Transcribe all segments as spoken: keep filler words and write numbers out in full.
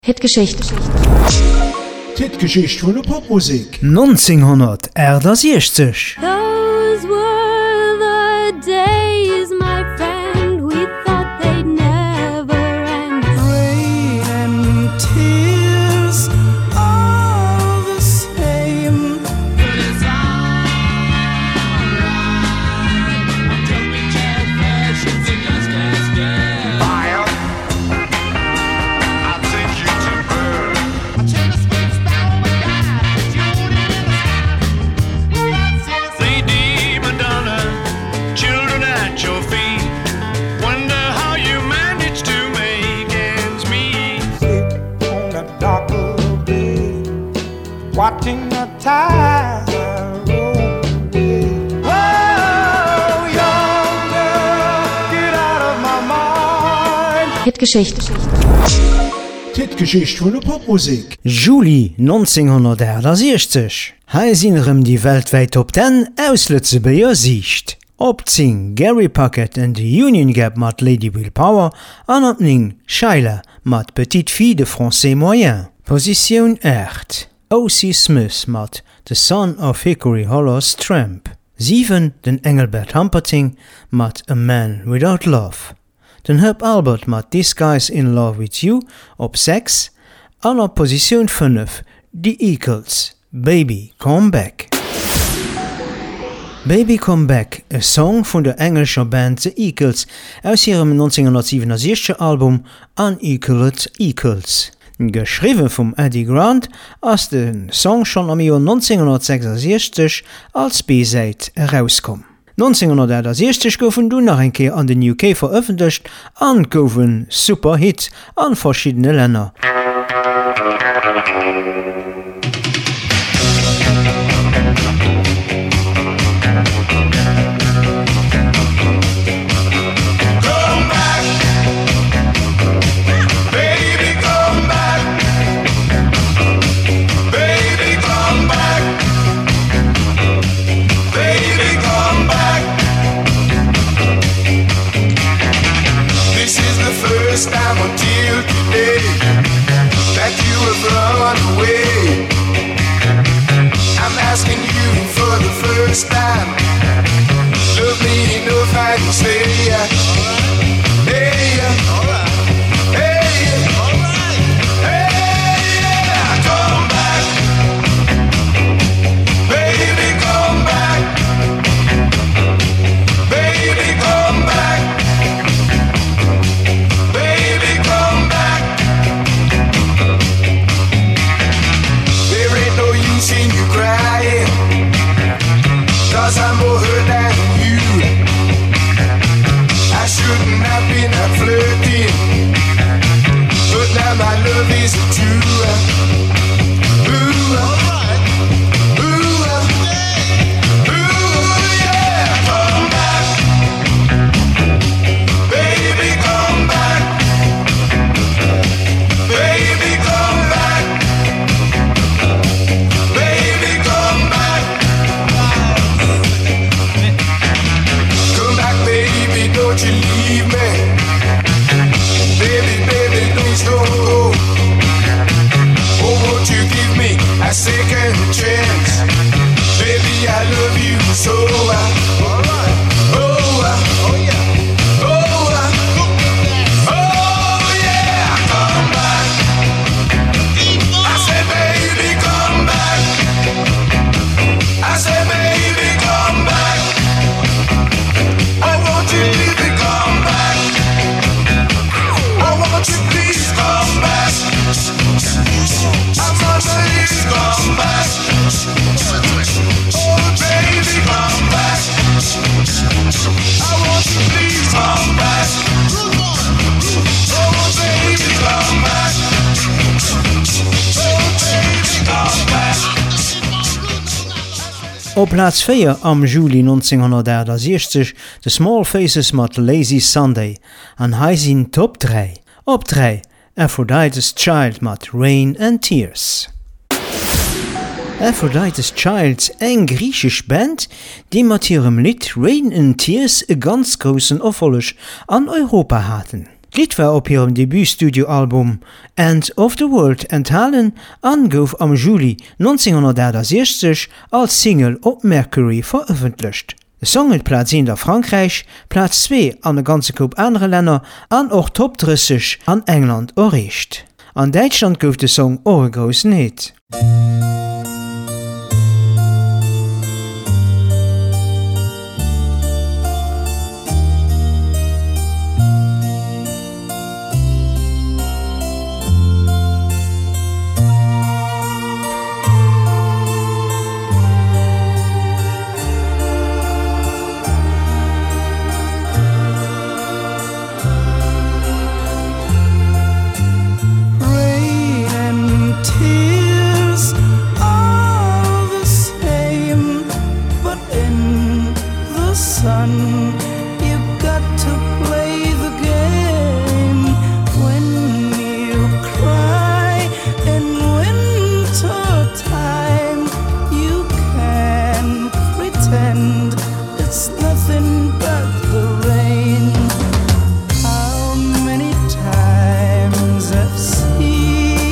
Hitgeschichte. Hitgeschichte von der Popmusik. neunzehnhundertsechsundachtzig. Those were the days, my friend, we thought they'd never end. Rain and tears are the same. But it's alright. I'm jumping jack fashions and just can't stand. Fire. I'll take you to burn. I turn a sweet sparrow and die. June in the sky. Lay demon Donna, children at your feet. Wonder how you manage to make ends meet. Sit on a dark day, watching the tide roll away. Whoa, young girl, get out of my mind. Hitgeschichte. Hitgeschichte von der Popmusik. Juli neunzehnhundertachtundsechzig. Heisinnerem die weltweit Top zehn aus Lützebeier Sicht. Op zehn Gary Puckett and the Union Gap mat Lady Willpower, an op nine Sheila mat Petite Fille de Français Moyen. Position acht. O C Smith mat The Son of Hickory Hollow's Tramp. sieben Den Engelbert Humperdinck mat A Man Without Love. Den Herb Albert mat This Guy's in Love with You op sechs. An op Position fünf The Eagles, Baby Come Back. Baby Come Back, a Song von der englischer Band The Eagles aus ihrem neunzehnhundertsiebenundsechzig Album Unequaled Equals. Geschrieben vom Eddie Grant, als den Song schon am Jahr neunzehnhundertsechsundsechzig als B-Side herauskom. neunzehnhundertachtundsechzig goufen du nach ein Kehr an den U K veröffentlicht an goufen Superhit an verschiedene Länder. Come back, baby, come back, baby, come back, baby, come back. This is the first time until today that you have run away. I'm asking you for the first time. Love me enough and you stay. Hey, hey, hey, yeah, come back, baby, come back, baby, come back, baby, come back. There ain't no use in you crying, 'cause I'm more hurt than you. I shouldn't have been out flirting, but now my love isn't true. Ooh, ooh, ooh, yeah, come back, baby, come back, baby, come back, baby, come back. Come back, baby, don't you leave me. Baby, baby, please don't go. Oh, won't you give me a second chance? Baby, I love you so. uh, Oh, uh, oh yeah, oh, uh, oh yeah, come back. I said, baby, come back. I said, baby, come back. I want you to come back. I want you please come back. I must please come back. Oh baby, come back. I want you please come back. Oh baby, come back. Oh baby, come back. Op Platz vier am Juli neunzehnhundertachtundsechzig The Small Faces mat Lazy Sunday an heisin Top drei. Op drei Aphrodite's Child mat Rain and Tears. Aphrodite's Child eng griechisch Band, die mat ihrem Lied Rain and Tears e ganz großen Erfolg an Europa hatten. Lied war op ihrem Debütstudioalbum End of the World enthalen an gouf am Juli neunzehnhundertsechsundsechzig als Single op Mercury veröffentlicht. De Song het Platz in der Frankreich, Platz zwei an de ganze Gruppe andere Länder an och Top dreißig an England erreicht. An Deutschland gouf de Song auch ein großen Hit. Tears are the same, but in the sun you got to play the game. When you cry in winter time, you can pretend it's nothing but the rain. How many times I've seen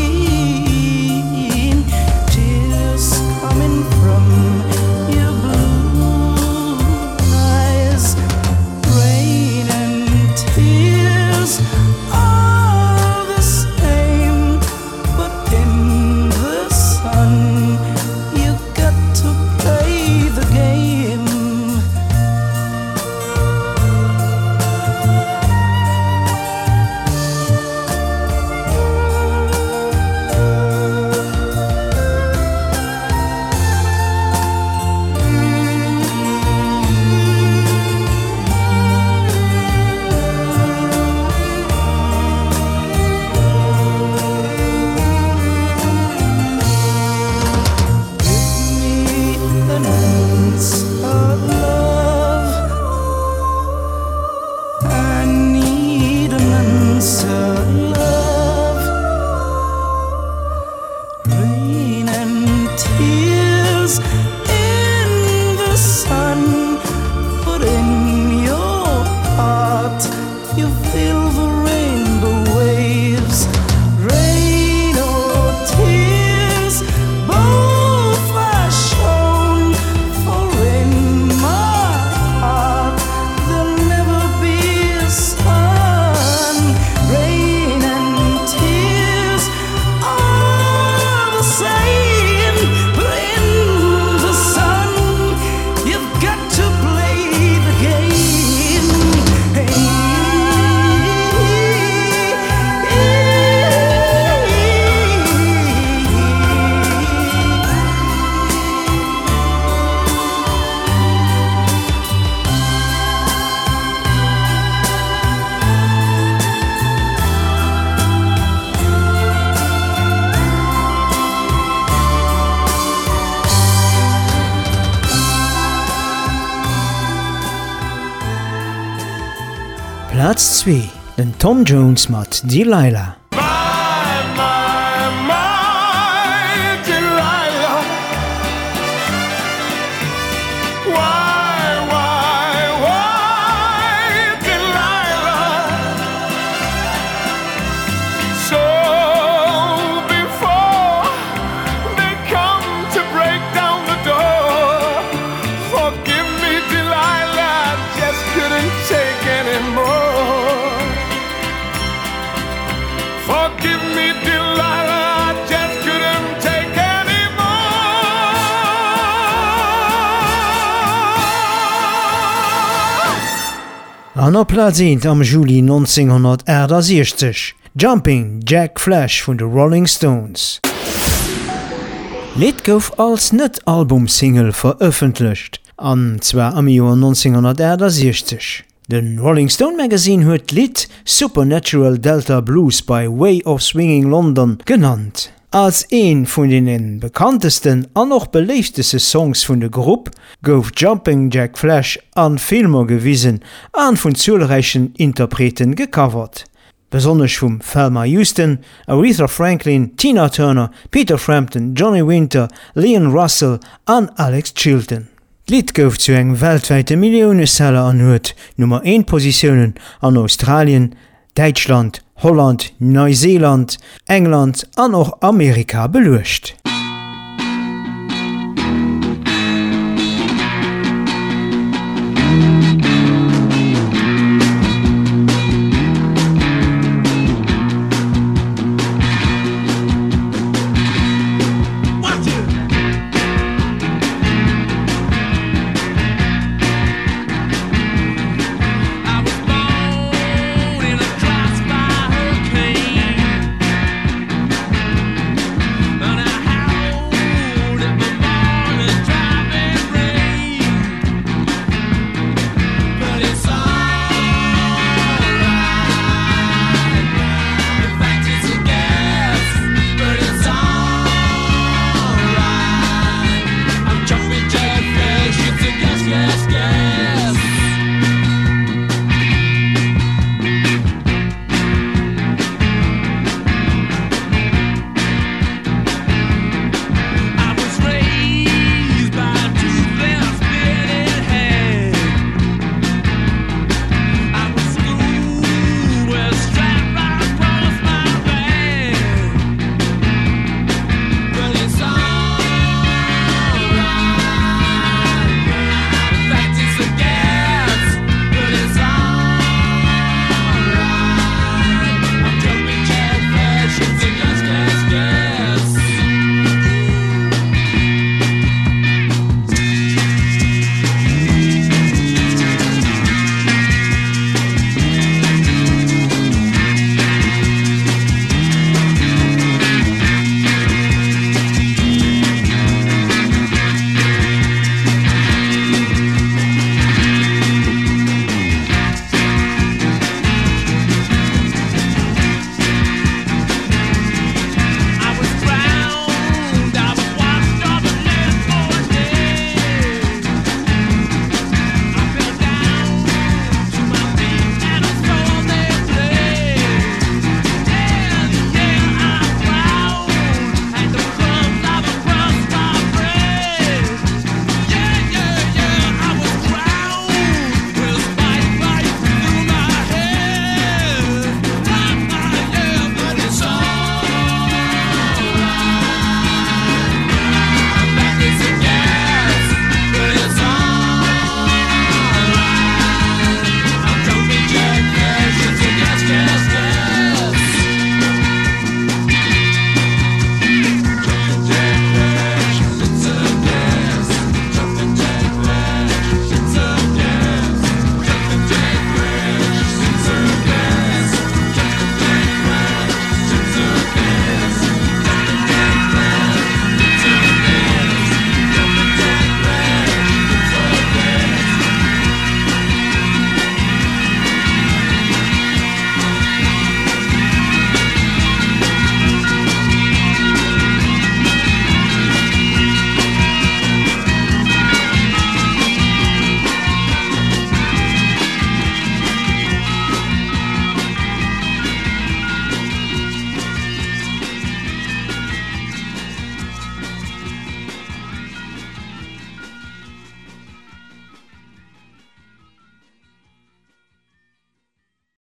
from your blue eyes, rain and tears are the same, but in the sun you got to play the game. Platz zwei, den Tom Jones mat Delilah. My, my, my Delilah. Why, why, why Delilah? So before they come to break down the door, forgive me Delilah, I just couldn't take anymore. Forgive me, Delilah, I just couldn't take anymore. An op Platz eins am Juli neunzehnhundertsechsundsechzig, Jumping Jack Flash von den Rolling Stones. Lied gouf als Net-Album-Single veröffentlicht, an zwar am Jahr neunzehnhundertsechsundsechzig. Den Rolling Stone Magazine huet Lied Supernatural Delta Blues by Way of Swinging London genannt. Als een vun den bekanntesten an noch beleefdeste Songs vun de Gruppe gouf Jumping Jack Flash an Filmer gewiesen an vun zahlreichen Interpreten gecovert. Besonders vum Thelma Houston, Aretha Franklin, Tina Turner, Peter Frampton, Johnny Winter, Leon Russell an Alex Chilton. Lied gouf zu eng weltweite Millioneseller an huet Nummer eins Positionen an Australien, Deutschland, Holland, Neuseeland, England an och Amerika beluecht.